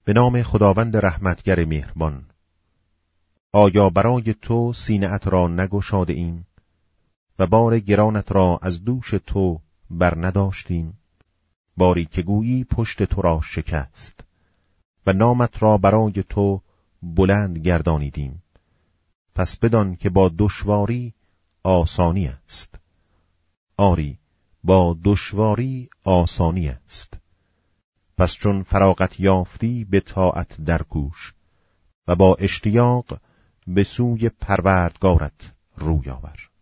به نام خداوند رحمتگر مهربان. آیا برای تو سینه‌ات را نگشاده ایم و بار گرانت را از دوش تو بر نداشتیم؟ باری که گویی پشت تو را شکست و نامت را برای تو بلند گردانیدیم. پس بدان که با دشواری آسانی است. آری، با دشواری آسانی است. پس چون فراغت یافتی به طاعت درکوش و با اشتیاق به سوی پروردگارت روی آور.